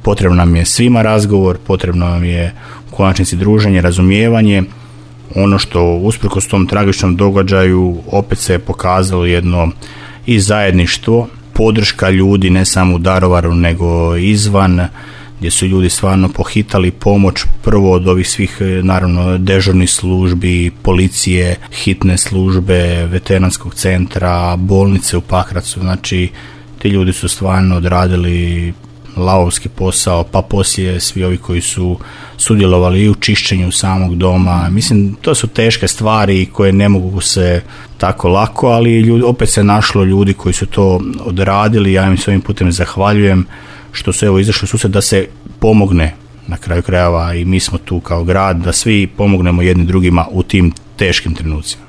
potrebno nam je svima razgovor, potrebno nam je u konačnici druženje, razumijevanje. Ono što usprkos tom tragičnom događaju opet se je pokazalo jedno i zajedništvo, podrška ljudi ne samo u Daruvaru nego izvan, gdje su ljudi stvarno pohitali pomoć prvo od ovih svih naravno dežurnih službi, policije, hitne službe, veteranskog centra, bolnice u Pakracu. Znači ti ljudi su stvarno odradili lavovski posao, pa poslije svi ovi koji su sudjelovali i u čišćenju samog doma. Mislim, to su teške stvari koje ne mogu se tako lako, ali opet se našlo ljudi koji su to odradili. Ja im s ovim putem zahvaljujem što su evo izašli u susret da se pomogne na kraju krajeva, i mi smo tu kao grad da svi pomognemo jedni drugima u tim teškim trenucima.